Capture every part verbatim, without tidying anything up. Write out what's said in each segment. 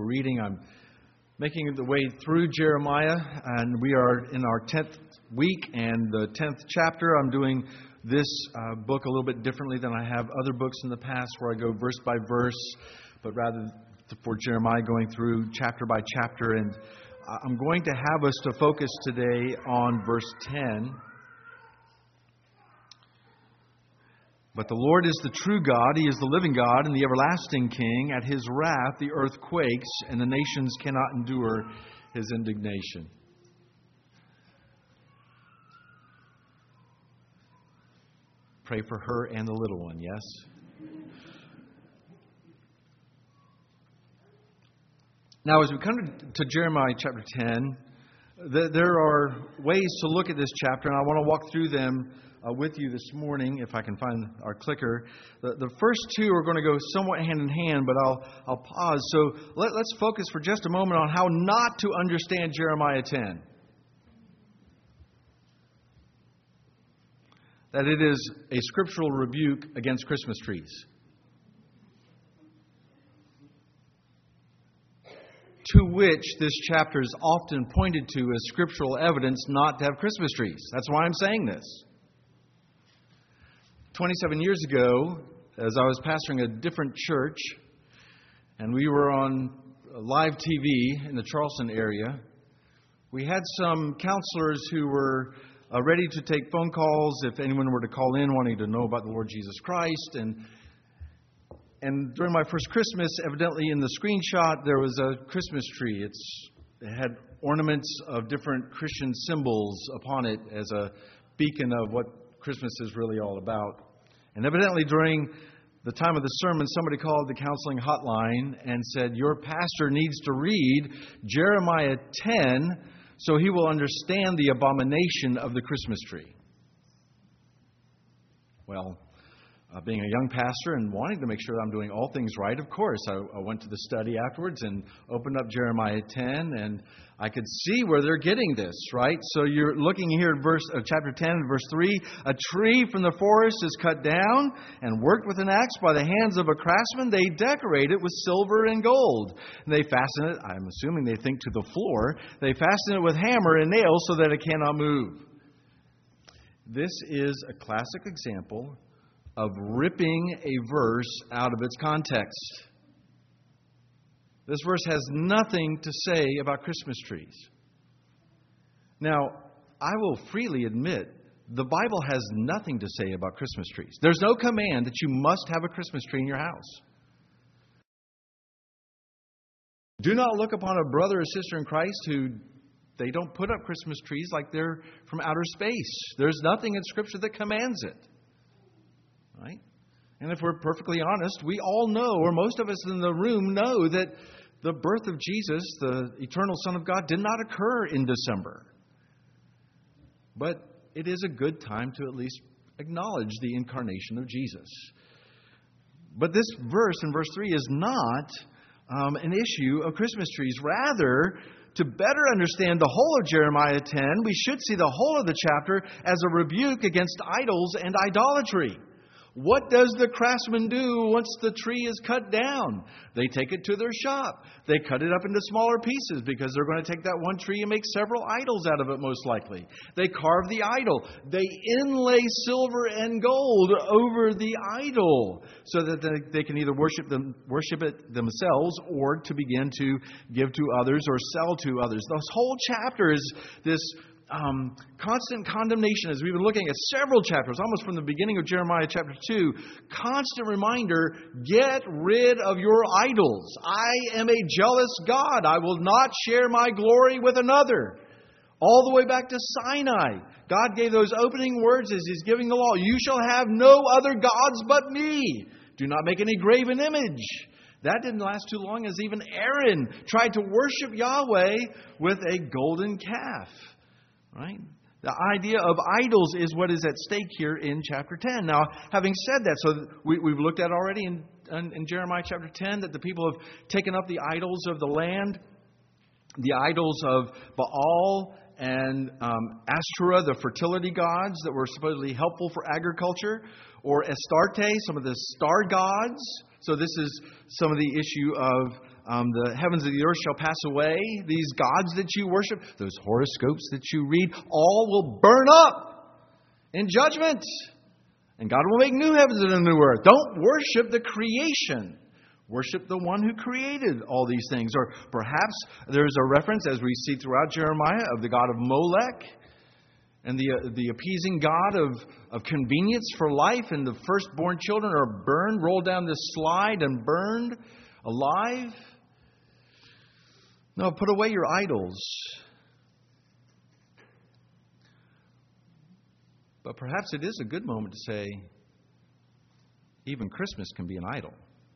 reading. I'm making the way through Jeremiah, and we are in our tenth week and the tenth chapter. I'm doing this uh, book a little bit differently than I have other books in the past where I go verse by verse, but rather for Jeremiah going through chapter by chapter. And I'm going to have us to focus today on verse ten. But the Lord is the true God, He is the living God and the everlasting King. At His wrath the earth quakes, and the nations cannot endure His indignation. Pray for her and the little one, yes? Now, as we come to Jeremiah chapter ten, there are ways to look at this chapter, and I want to walk through them Uh, with you this morning, if I can find our clicker. The, the first two are going to go somewhat hand in hand, but I'll I'll pause. So let, let's focus for just a moment on how not to understand Jeremiah ten. That it is a scriptural rebuke against Christmas trees. To which this chapter is often pointed to as scriptural evidence not to have Christmas trees. That's why I'm saying this. twenty-seven years ago, as I was pastoring a different church, and we were on live T V in the Charleston area, we had some counselors who were uh, ready to take phone calls if anyone were to call in wanting to know about the Lord Jesus Christ. And and during my first Christmas, evidently in the screenshot, there was a Christmas tree. It's, it had ornaments of different Christian symbols upon it as a beacon of what Christmas is really all about. And evidently during the time of the sermon, somebody called the counseling hotline and said, your pastor needs to read Jeremiah ten so he will understand the abomination of the Christmas tree. Well, uh, being a young pastor and wanting to make sure that I'm doing all things right, of course, I, I went to the study afterwards and opened up Jeremiah ten, and I could see where they're getting this, right? So you're looking here at verse uh, chapter ten, verse three. A tree from the forest is cut down and worked with an axe by the hands of a craftsman. They decorate it with silver and gold. And they fasten it, I'm assuming they think to the floor, they fasten it with hammer and nails so that it cannot move. This is a classic example of ripping a verse out of its context. This verse has nothing to say about Christmas trees. Now, I will freely admit, the Bible has nothing to say about Christmas trees. There's no command that you must have a Christmas tree in your house. Do not look upon a brother or sister in Christ who they don't put up Christmas trees like they're from outer space. There's nothing in Scripture that commands it. Right? And if we're perfectly honest, we all know, or most of us in the room know, that the birth of Jesus, the eternal Son of God, did not occur in December. But it is a good time to at least acknowledge the incarnation of Jesus. But this verse in verse three is not um, an issue of Christmas trees. Rather, to better understand the whole of Jeremiah ten, we should see the whole of the chapter as a rebuke against idols and idolatry. What does the craftsman do once the tree is cut down? They take it to their shop. They cut it up into smaller pieces because they're going to take that one tree and make several idols out of it, most likely. They carve the idol. They inlay silver and gold over the idol so that they, they can either worship them, worship it themselves or to begin to give to others or sell to others. This whole chapter is this Um, constant condemnation, as we've been looking at several chapters, almost from the beginning of Jeremiah chapter two. Constant reminder, get rid of your idols. I am a jealous God. I will not share my glory with another. All the way back to Sinai, God gave those opening words as He's giving the law. You shall have no other gods but me. Do not make any graven image. That didn't last too long as even Aaron tried to worship Yahweh with a golden calf. Right? The idea of idols is what is at stake here in chapter ten. Now, having said that, so we, we've looked at already in, in, in Jeremiah chapter ten that the people have taken up the idols of the land, the idols of Baal and um, Ashtoreth, the fertility gods that were supposedly helpful for agriculture, or Astarte, some of the star gods. So this is some of the issue of Um, the heavens and the earth shall pass away. These gods that you worship, those horoscopes that you read, all will burn up in judgment. And God will make new heavens and a new earth. Don't worship the creation. Worship the one who created all these things. Or perhaps there's a reference, as we see throughout Jeremiah, of the god of Molech and the uh, the appeasing god of, of convenience for life. And the firstborn children are burned, rolled down this slide and burned alive. No, put away your idols. But perhaps it is a good moment to say, even Christmas can be an idol.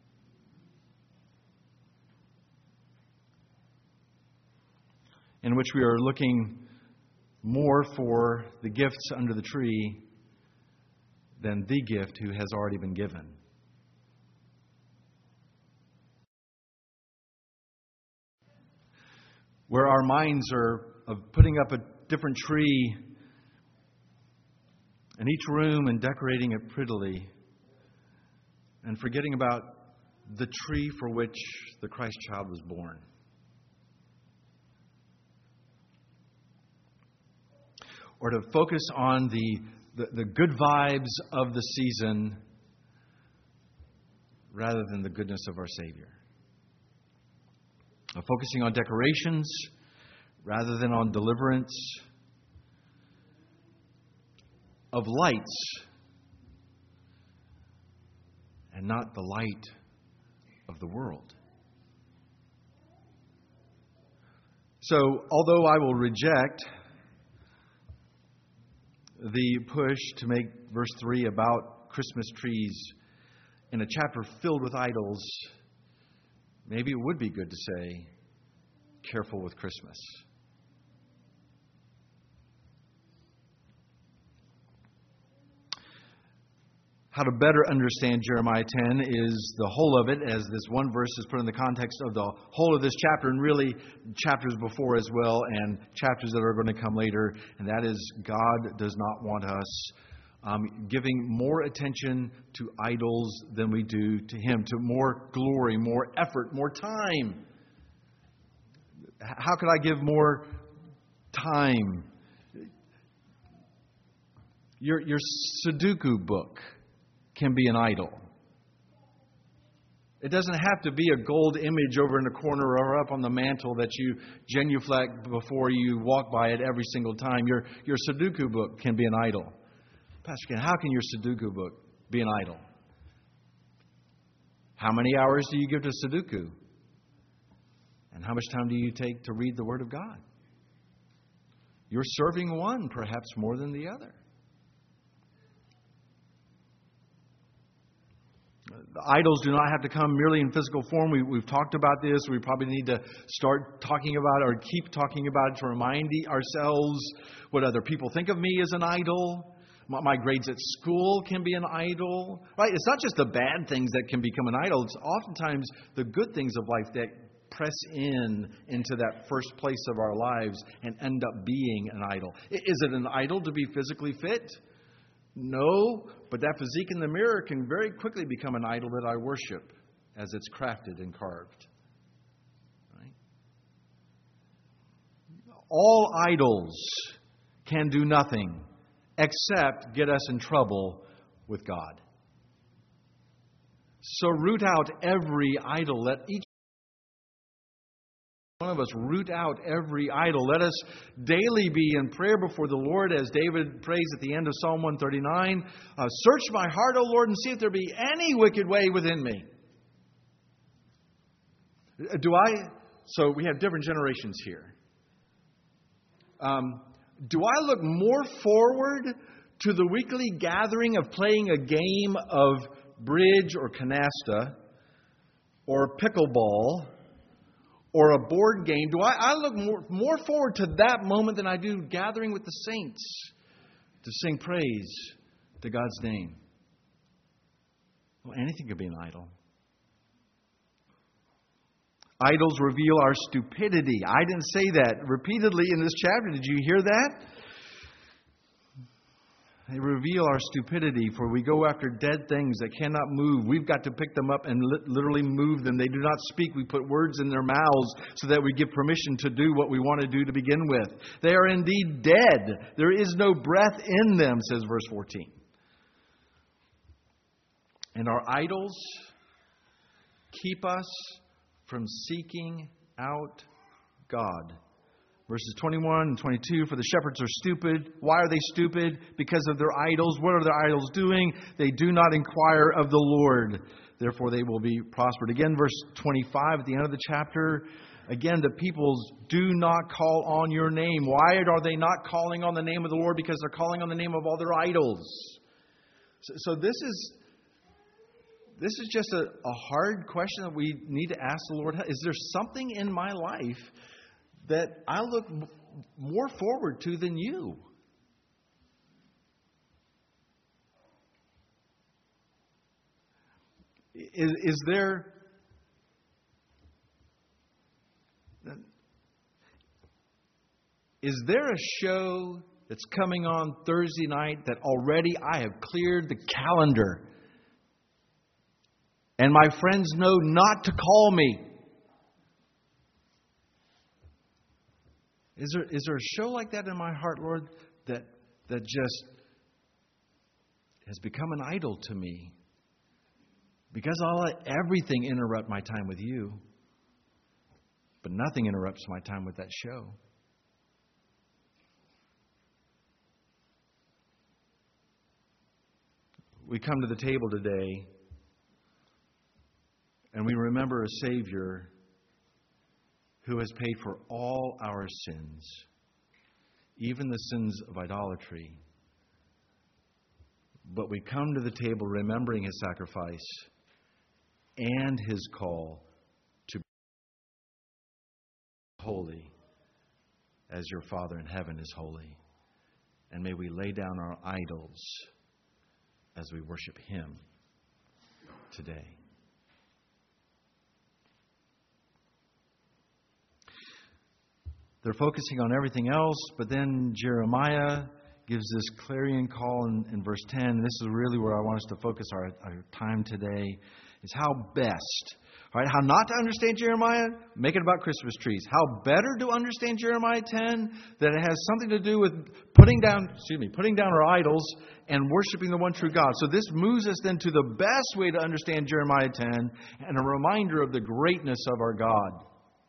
In which we are looking more for the gifts under the tree than the gift who has already been given. Where our minds are of putting up a different tree in each room and decorating it prettily, and forgetting about the tree for which the Christ child was born. Or to focus on the, the, the good vibes of the season rather than the goodness of our Savior. Of focusing on decorations rather than on deliverance. Of lights and not the light of the world. So, although I will reject the push to make verse three about Christmas trees in a chapter filled with idols, maybe it would be good to say, careful with Christmas. How to better understand Jeremiah ten is the whole of it, as this one verse is put in the context of the whole of this chapter, and really chapters before as well, and chapters that are going to come later. And that is, God does not want us um, giving more attention to idols than we do to Him, to more glory, more effort, more time. How could I give more time? Your, your Sudoku book can be an idol. It doesn't have to be a gold image over in the corner or up on the mantle that you genuflect before you walk by it every single time. Your, your Sudoku book can be an idol. Pastor Ken, how can your Sudoku book be an idol? How many hours do you give to Sudoku? And how much time do you take to read the Word of God? You're serving one perhaps more than the other. The idols do not have to come merely in physical form. We, we've talked about this. We probably need to start talking about it or keep talking about it to remind ourselves what other people think of me as an idol. My, my grades at school can be an idol. Right? It's not just the bad things that can become an idol. It's oftentimes the good things of life that press in into that first place of our lives and end up being an idol. Is it an idol to be physically fit? No, but that physique in the mirror can very quickly become an idol that I worship as it's crafted and carved. Right? All idols can do nothing except get us in trouble with God. So root out every idol. Let each one of us root out every idol. Let us daily be in prayer before the Lord, as David prays at the end of Psalm one thirty-nine. Uh, Search my heart, O Lord, and see if there be any wicked way within me. Do I? So we have different generations here. Um, do I look more forward to the weekly gathering of playing a game of bridge or canasta or pickleball or a board game? Do I, I look more, more forward to that moment than I do gathering with the saints to sing praise to God's name? Well, anything could be an idol. Idols reveal our stupidity. I didn't say that repeatedly in this chapter. Did you hear that? They reveal our stupidity, for we go after dead things that cannot move. We've got to pick them up and li- literally move them. They do not speak. We put words in their mouths so that we give permission to do what we want to do to begin with. They are indeed dead. There is no breath in them, says verse fourteen. And our idols keep us from seeking out God. Verses twenty-one and twenty-two, for the shepherds are stupid. Why are they stupid? Because of their idols. What are their idols doing? They do not inquire of the Lord. Therefore they will be prospered. Again, verse twenty-five at the end of the chapter. Again, the peoples do not call on your name. Why are they not calling on the name of the Lord? Because they're calling on the name of all their idols. So, so this is this is just a, a hard question that we need to ask the Lord. Is there something in my life that I look more forward to than you? Is, is there is there a show that's coming on Thursday night that already I have cleared the calendar and my friends know not to call me? Is there is there a show like that in my heart, Lord, that that just has become an idol to me? Because I'll let everything interrupt my time with you, but nothing interrupts my time with that show. We come to the table today and we remember a Savior who has paid for all our sins, even the sins of idolatry. But we come to the table remembering His sacrifice and His call to be holy as your Father in heaven is holy. And may we lay down our idols as we worship Him today. They're focusing on everything else, but then Jeremiah gives this clarion call in, in verse ten. And this is really where I want us to focus our, our time today, is how best, all right, how not to understand Jeremiah, make it about Christmas trees. How better to understand Jeremiah ten, that it has something to do with putting down, excuse me, putting down our idols and worshiping the one true God. So this moves us then to the best way to understand Jeremiah ten and a reminder of the greatness of our God.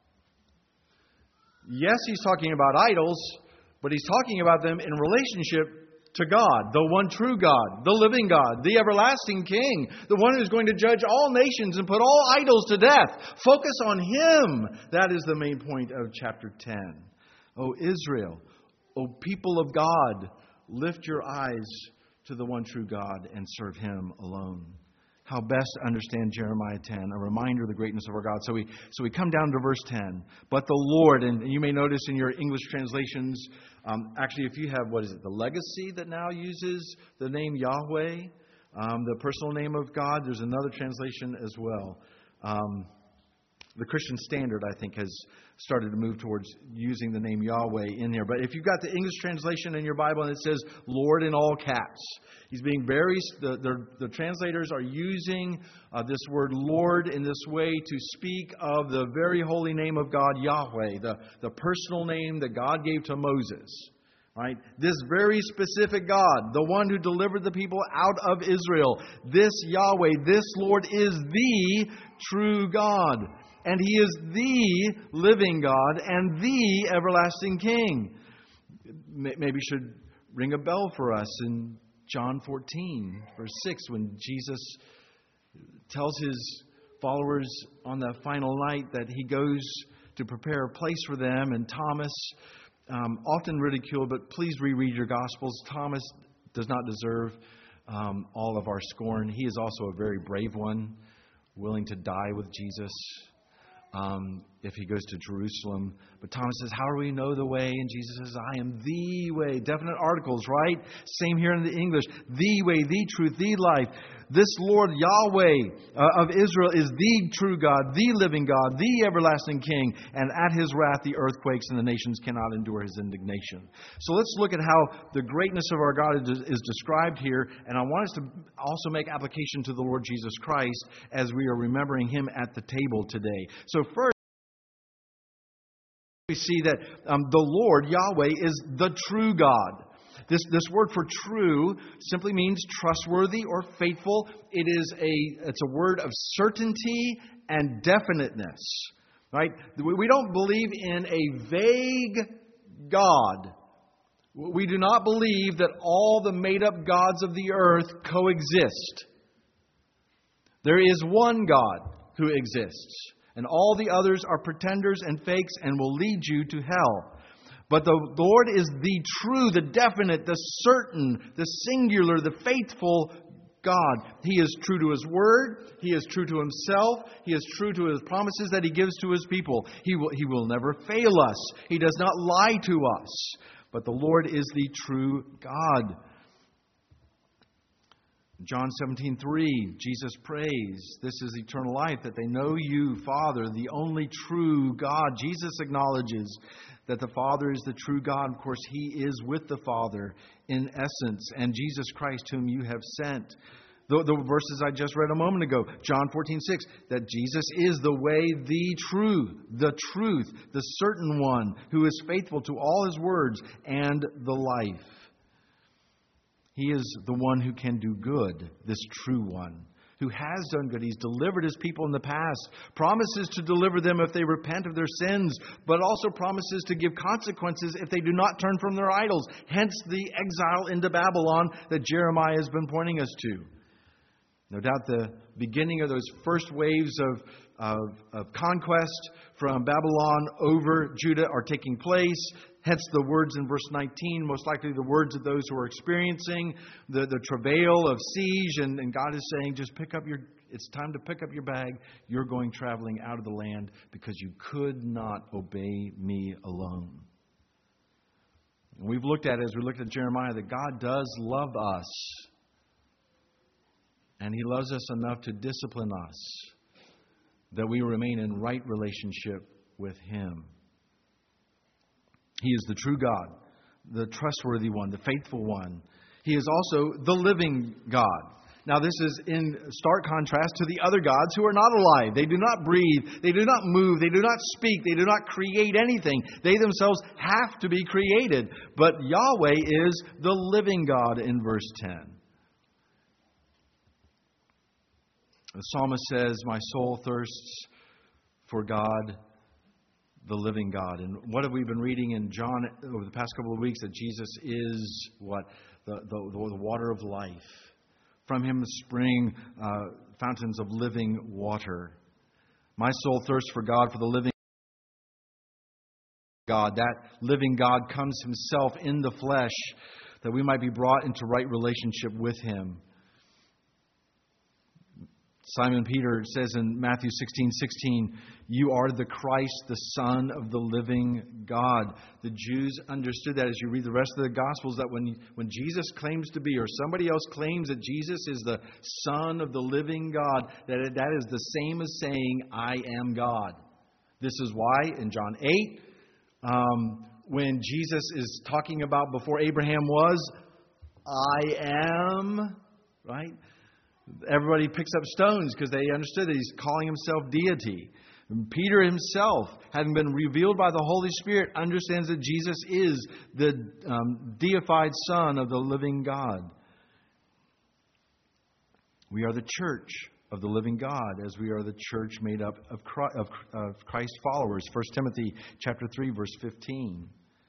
Yes, he's talking about idols, but he's talking about them in relationship to God, the one true God, the living God, the everlasting King, the one who's going to judge all nations and put all idols to death. Focus on Him. That is the main point of chapter ten. O Israel, O people of God, lift your eyes to the one true God and serve Him alone. How best to understand Jeremiah ten, a reminder of the greatness of our God. So we so we come down to verse ten. But the Lord, and you may notice in your English translations, um, actually if you have, what is it, the Legacy that now uses the name Yahweh, um, the personal name of God, there's another translation as well. Um, the Christian Standard, I think, has started to move towards using the name Yahweh in here. But if you've got the English translation in your Bible and it says Lord in all caps, he's being very, the, the, the translators are using uh, this word Lord in this way to speak of the very holy name of God, Yahweh, the, the personal name that God gave to Moses. Right? This very specific God, the one who delivered the people out of Israel, this Yahweh, this Lord is the true God. And He is the living God and the everlasting King. Maybe should ring a bell for us in John fourteen, verse six, when Jesus tells His followers on that final night that He goes to prepare a place for them. And Thomas, um, often ridiculed, but please reread your Gospels. Thomas does not deserve um, all of our scorn. He is also a very brave one, willing to die with Jesus. Um, if he goes to Jerusalem. But Thomas says, how do we know the way? And Jesus says, I am the way. Definite articles, right? Same here in the English. The way, the truth, the life. This Lord Yahweh uh, of Israel is the true God, the living God, the everlasting King. And at his wrath the earth quakes and the nations cannot endure his indignation. So let's look at how the greatness of our God is, is described here. And I want us to also make application to the Lord Jesus Christ as we are remembering him at the table today. So first, we see that um, the Lord, Yahweh, is the true God. This, this word for true simply means trustworthy or faithful. It is a, it's a word of certainty and definiteness. Right? We don't believe in a vague God. We do not believe that all the made-up gods of the earth coexist. There is one God who exists. And all the others are pretenders and fakes and will lead you to hell. But the Lord is the true, the definite, the certain, the singular, the faithful God. He is true to His Word. He is true to Himself. He is true to His promises that He gives to His people. He will, he will never fail us. He does not lie to us. But the Lord is the true God. John seventeen three, Jesus prays, this is eternal life, that they know you, Father, the only true God. Jesus acknowledges that the Father is the true God. Of course, He is with the Father in essence, and Jesus Christ whom you have sent. The, the verses I just read a moment ago, John fourteen six, that Jesus is the way, the truth, the truth, the certain one who is faithful to all His words and the life. He is the one who can do good, this true one, who has done good. He's delivered His people in the past, promises to deliver them if they repent of their sins, but also promises to give consequences if they do not turn from their idols. Hence the exile into Babylon that Jeremiah has been pointing us to. No doubt the beginning of those first waves of, of, of conquest from Babylon over Judah are taking place. Hence the words in verse nineteen, most likely the words of those who are experiencing the, the travail of siege. And, and God is saying, just pick up your, it's time to pick up your bag. You're going traveling out of the land because you could not obey me alone. And we've looked at, as we looked at Jeremiah, that God does love us. And He loves us enough to discipline us that we remain in right relationship with Him. He is the true God, the trustworthy one, the faithful one. He is also the living God. Now, this is in stark contrast to the other gods who are not alive. They do not breathe. They do not move. They do not speak. They do not create anything. They themselves have to be created. But Yahweh is the living God in verse ten. The psalmist says, my soul thirsts for God, the living God. And what have we been reading in John over the past couple of weeks? That Jesus is what? The, the, the water of life. From Him spring uh, fountains of living water. My soul thirsts for God, for the living God. That living God comes Himself in the flesh that we might be brought into right relationship with Him. Simon Peter says in Matthew sixteen sixteen, you are the Christ, the Son of the living God. The Jews understood that as you read the rest of the Gospels, that when, when Jesus claims to be, or somebody else claims that Jesus is the Son of the living God, that that is the same as saying, I am God. This is why in John eight, um, when Jesus is talking about before Abraham was, I am, right? Everybody picks up stones because they understood that He's calling Himself deity. And Peter himself, having been revealed by the Holy Spirit, understands that Jesus is the um, deified Son of the living God. We are the church of the living God, as we are the church made up of Christ, of, of Christ followers. First Timothy chapter three, verse fifteen.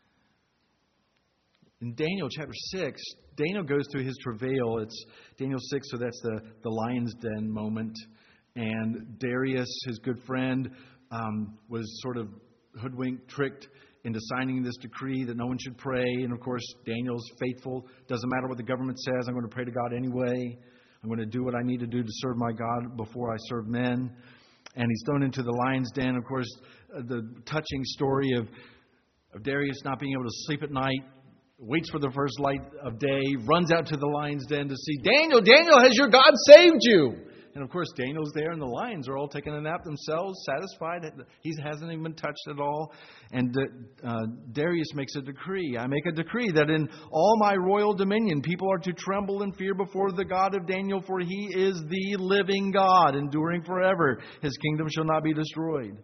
In Daniel chapter six, Daniel goes through his travail. It's Daniel six, so that's the, the lion's den moment. And Darius, his good friend, um, was sort of hoodwinked, tricked into signing this decree that no one should pray. And of course, Daniel's faithful. Doesn't matter what the government says. I'm going to pray to God anyway. I'm going to do what I need to do to serve my God before I serve men. and he's thrown into the lion's den. Of course, uh, the touching story of, of Darius not being able to sleep at night, waits for the first light of day, runs out to the lion's den to see, Daniel, Daniel, has your God saved you? And of course, Daniel's there, and the lions are all taking a nap themselves, satisfied. He hasn't even been touched at all. And uh, Darius makes a decree. I make a decree that in all my royal dominion, people are to tremble and fear before the God of Daniel, for he is the living God, enduring forever. His kingdom shall not be destroyed.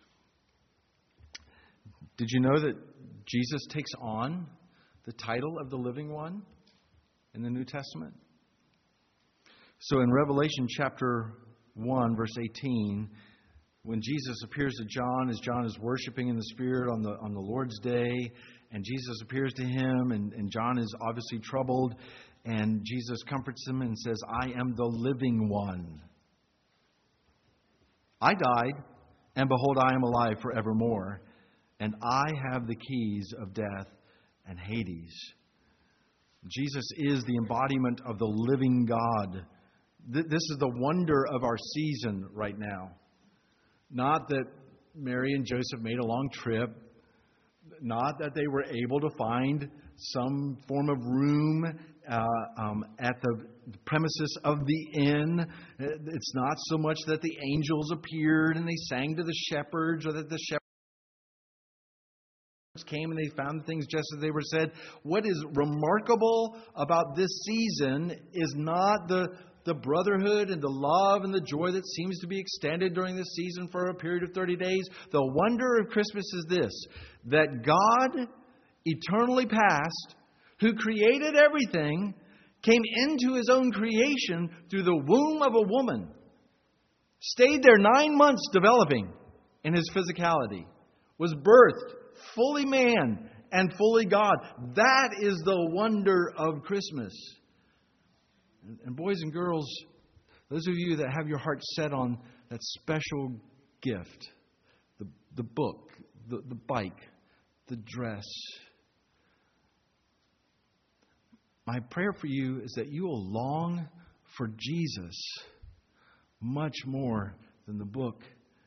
Did you know that Jesus takes on the title of the living one in the New Testament? So in Revelation chapter one, verse eighteen, when Jesus appears to John as John is worshiping in the Spirit on the on the Lord's day, and Jesus appears to him, and, and John is obviously troubled, and Jesus comforts him and says, I am the living one. I died, and behold, I am alive forevermore, and I have the keys of death and Hades. Jesus is the embodiment of the living God. This is the wonder of our season right now. Not that Mary and Joseph made a long trip. Not that they were able to find some form of room uh, um, at the premises of the inn. It's not so much that the angels appeared and they sang to the shepherds, or that the shepherds came and they found things just as they were said. What is remarkable about this season is not the the brotherhood and the love and the joy that seems to be extended during this season for a period of thirty days. The wonder of Christmas is this, that God, eternally past, who created everything, came into his own creation through the womb of a woman, stayed there nine months developing in his physicality, was birthed fully man and fully God. That is the wonder of Christmas. And boys and girls, those of you that have your heart set on that special gift, the, the book, the, the bike, the dress, my prayer for you is that you will long for Jesus much more than the book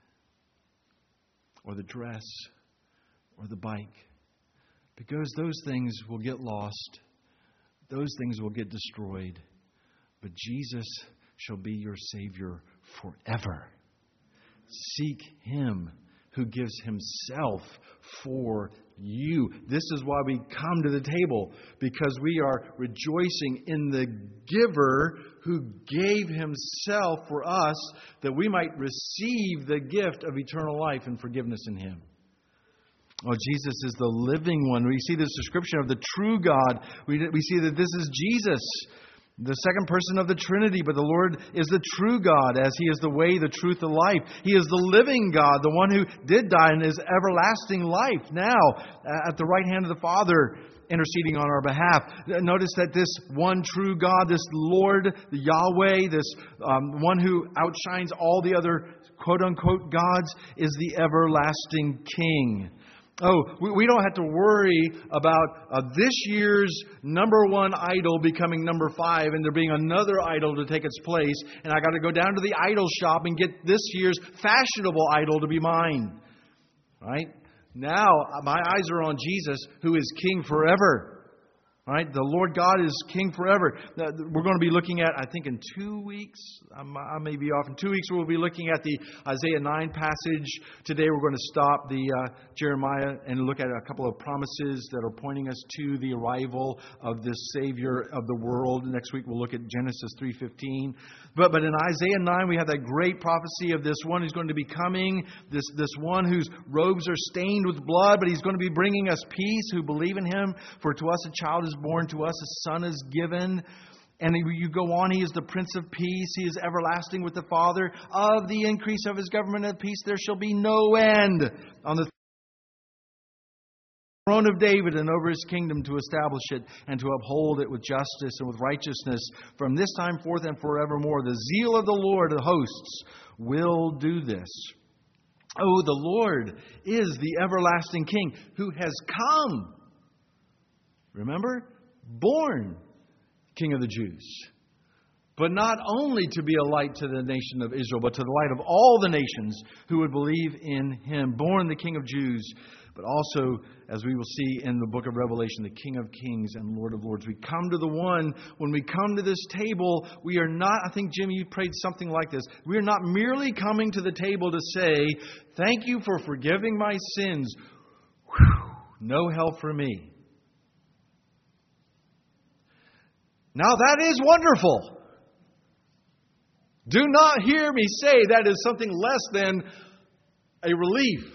or the dress or the bike. Because those things will get lost. Those things will get destroyed. But Jesus shall be your Savior forever. Seek Him who gives Himself for you. This is why we come to the table, because we are rejoicing in the giver who gave Himself for us, that we might receive the gift of eternal life and forgiveness in Him. Oh, Jesus is the living one. We see this description of the true God. We, we see that this is Jesus, the second person of the Trinity, but the Lord is the true God, as He is the way, the truth, the life. He is the living God, the one who did die and is everlasting life now at the right hand of the Father, interceding on our behalf. Notice that this one true God, this Lord, the Yahweh, this um, one who outshines all the other quote-unquote gods, is the everlasting King. Oh, we, we don't have to worry about uh, this year's number one idol becoming number five and there being another idol to take its place. And I got to go down to the idol shop and get this year's fashionable idol to be mine. Right? Now, my eyes are on Jesus, who is King forever. Right? The Lord God is King forever. We're going to be looking at, I think in two weeks, I may be off. In two weeks we'll be looking at the Isaiah nine passage. Today we're going to stop the uh, Jeremiah and look at a couple of promises that are pointing us to the arrival of this Savior of the world. Next week we'll look at Genesis three fifteen. But, but in Isaiah nine we have that great prophecy of this one who's going to be coming, this, this one whose robes are stained with blood, but He's going to be bringing us peace who believe in Him. For to us a child is born, to us a son is given. And you go on, He is the Prince of Peace. He is everlasting with the Father. Of the increase of His government and peace there shall be no end. On the throne of David and over His kingdom, to establish it and to uphold it with justice and with righteousness from this time forth and forevermore. The zeal of the Lord of hosts will do this. Oh, the Lord is the everlasting King who has come. Remember? Born King of the Jews. but not only to be a light to the nation of Israel, but to the light of all the nations who would believe in Him. Born the King of Jews, but also, as we will see in the book of Revelation, the King of Kings and Lord of Lords. We come to the one, when we come to this table, we are not, I think, Jim, you prayed something like this. We are not merely coming to the table to say, thank you for forgiving my sins. Whew, no hell for me. Now that is wonderful. Do not hear me say that is something less than a relief.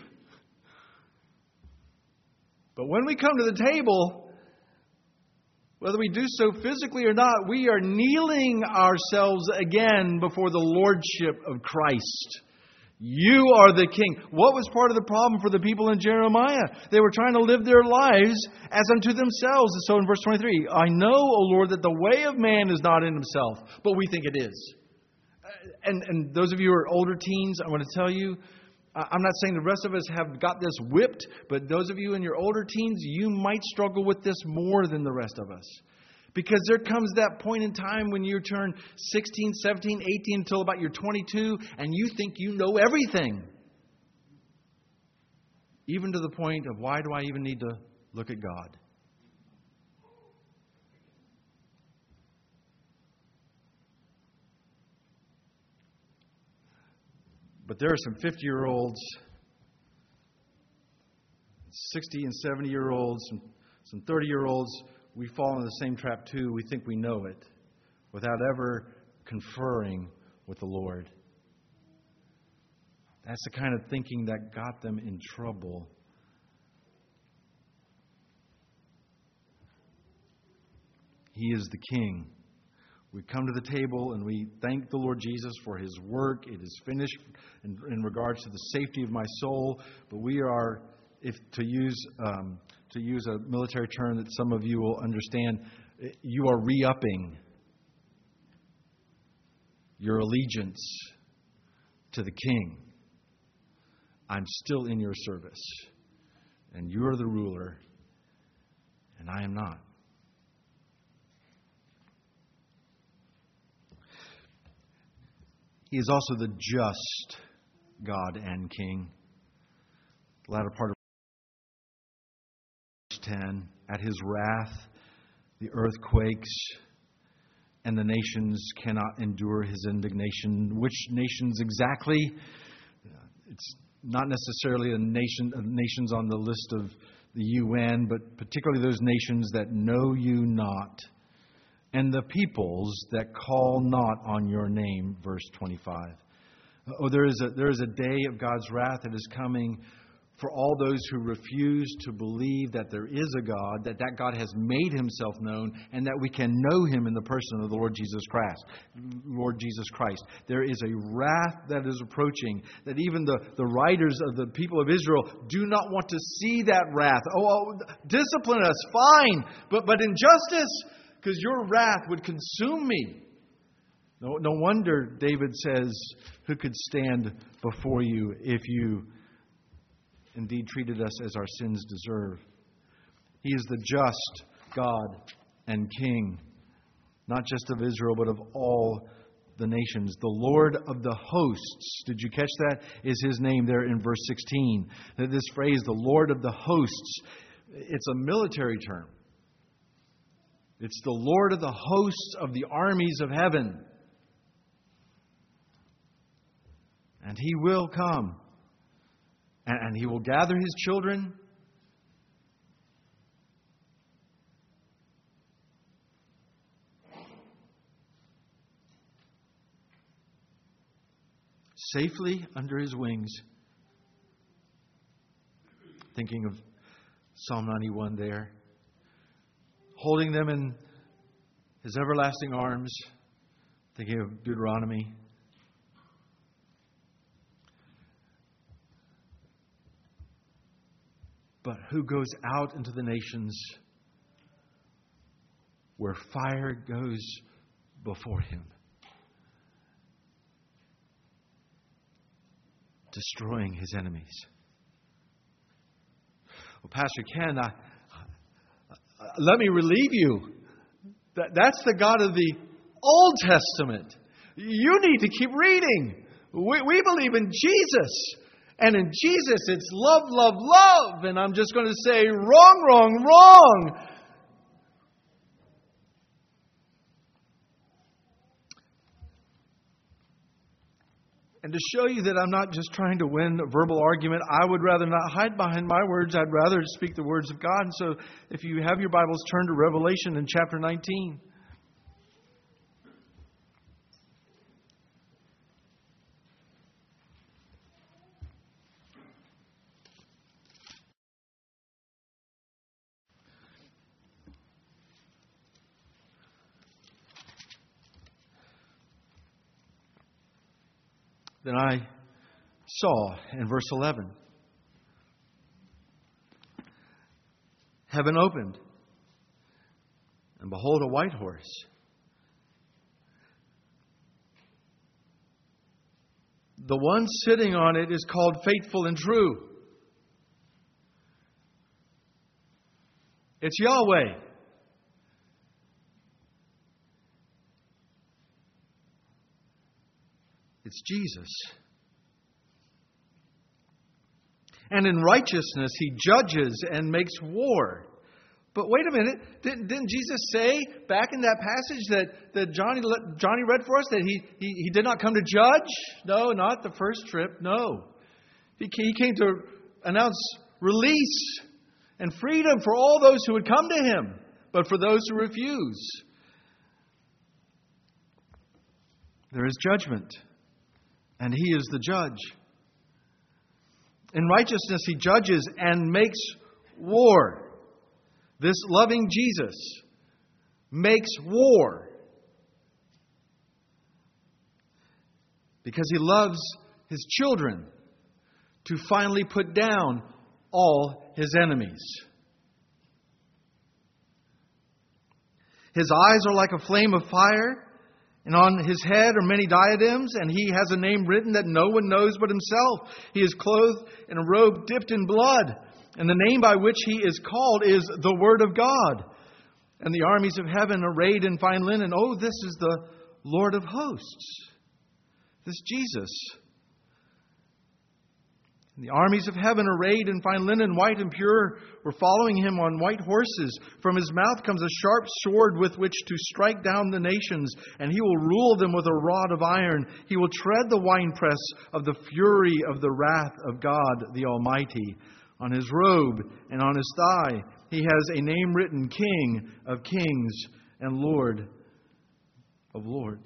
But when we come to the table, whether we do so physically or not, we are kneeling ourselves again before the lordship of Christ. You are the King. What was part of the problem for the people in Jeremiah? They were trying to live their lives as unto themselves. And so in verse twenty-three, I know, O Lord, that the way of man is not in himself, but we think it is. And, and those of you who are older teens, I want to tell you, I'm not saying the rest of us have got this whipped, but those of you in your older teens, you might struggle with this more than the rest of us. Because there comes that point in time when you turn sixteen, seventeen, eighteen until about you're twenty-two, and you think you know everything. Even to the point of, why do I even need to look at God? But there are some fifty-year-olds, sixty and seventy-year-olds, some, some thirty-year-olds. We fall into the same trap too. We think we know it without ever conferring with the Lord. That's the kind of thinking that got them in trouble. He is the King. We come to the table and we thank the Lord Jesus for His work. It is finished in, in regards to the safety of my soul. But we are, if to use um, to use a military term that some of you will understand, you are re-upping your allegiance to the King. I'm still in your service, and you're the ruler, and I am not. He is also the just God and King. The latter part of verse ten, at His wrath, the earth quakes, and the nations cannot endure His indignation. Which nations exactly? It's not necessarily a nation, nations on the list of the U N, but particularly those nations that know you not, and the peoples that call not on your name, verse twenty-five. Oh, there is a there is a day of God's wrath that is coming for all those who refuse to believe that there is a God, that that God has made Himself known, and that we can know Him in the person of the Lord Jesus Christ. Lord Jesus Christ. There is a wrath that is approaching, that even the, the writers of the people of Israel do not want to see that wrath. Oh, oh discipline us, fine, but but injustice, because your wrath would consume me. No, no wonder David says, who could stand before you if you indeed treated us as our sins deserve? He is the just God and King, not just of Israel, but of all the nations. The Lord of the hosts, did you catch that? Is His name there in verse sixteen. This phrase, the Lord of the hosts, it's a military term. It's the Lord of the hosts of the armies of heaven. And He will come. And, and He will gather His children. Safely under His wings. Thinking of Psalm ninety-one there. Holding them in His everlasting arms. Thinking of Deuteronomy. But who goes out into the nations where fire goes before Him, destroying His enemies? Well, Pastor Ken, I, uh, let me relieve you. That, that's the God of the Old Testament. You need to keep reading. We, we believe in Jesus. And in Jesus, it's love, love, love. And I'm just going to say, wrong, wrong, wrong. And to show you that I'm not just trying to win a verbal argument, I would rather not hide behind my words. I'd rather speak the words of God. And so if you have your Bibles, turn to Revelation in chapter nineteen. Then I saw in verse eleven, heaven opened, and behold, a white horse. The one sitting on it is called Faithful and True. It's Yahweh. It's Jesus. And in righteousness he judges and makes war. But wait a minute. Didn't, didn't Jesus say back in that passage that, that Johnny, Johnny read for us that he, he, he did not come to judge? No, not the first trip. No. He, he came to announce release and freedom for all those who would come to him. But for those who refuse, there is judgment. And he is the judge. In righteousness he judges and makes war. This loving Jesus makes war. Because he loves his children to finally put down all his enemies. His eyes are like a flame of fire. And on his head are many diadems, and he has a name written that no one knows but himself. He is clothed in a robe dipped in blood, and the name by which he is called is the Word of God. And the armies of heaven arrayed in fine linen. Oh, this is the Lord of hosts. This Jesus. And the armies of heaven arrayed in fine linen, white and pure, were following him on white horses. From his mouth comes a sharp sword with which to strike down the nations, and he will rule them with a rod of iron. He will tread the winepress of the fury of the wrath of God the Almighty. On his robe and on his thigh he has a name written, King of Kings and Lord of Lords.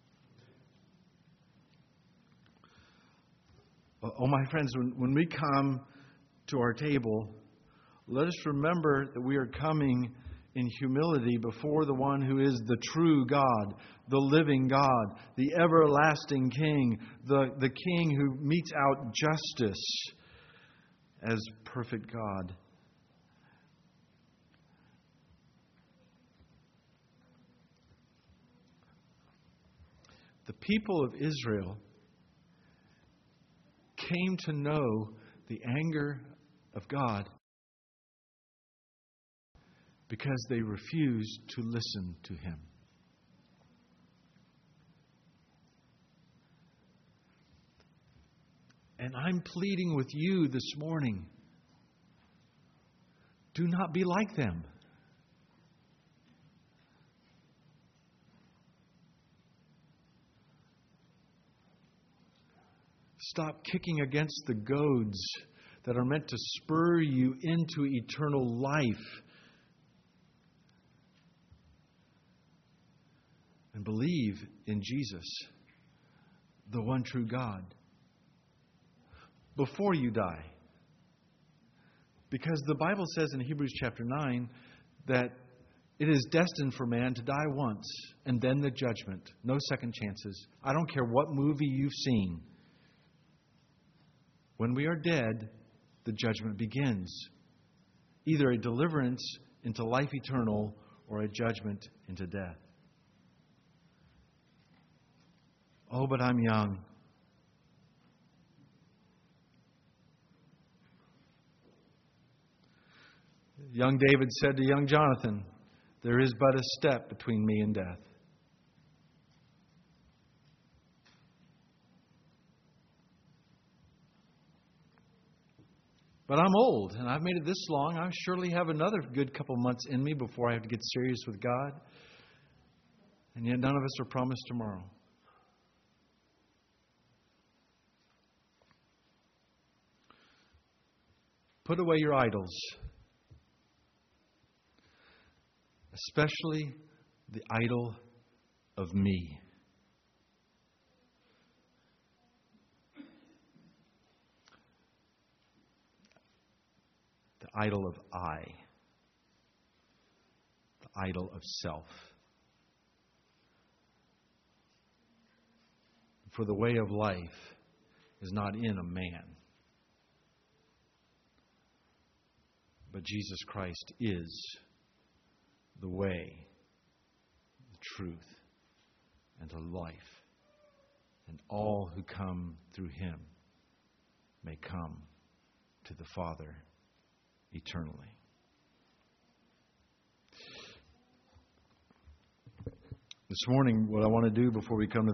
Oh, my friends, when, when we come to our table, let us remember that we are coming in humility before the one who is the true God, the living God, the everlasting King, the, the King who metes out justice as perfect God. The people of Israel came to know the anger of God because they refused to listen to Him. And I'm pleading with you this morning, do not be like them. Stop kicking against the goads that are meant to spur you into eternal life. And believe in Jesus, the one true God, before you die. Because the Bible says in Hebrews chapter nine that it is destined for man to die once and then the judgment. No second chances. I don't care what movie you've seen. When we are dead, the judgment begins. Either a deliverance into life eternal or a judgment into death. Oh, but I'm young. Young David said to young Jonathan, there is but a step between me and death. But I'm old, and I've made it this long. I surely have another good couple months in me before I have to get serious with God. And yet none of us are promised tomorrow. Put away your idols, especially the idol of me. The idol of I. The idol of self. For the way of life is not in a man, but Jesus Christ is the way, the truth, and the life. And all who come through Him may come to the Father eternally. This morning, what I want to do before we come to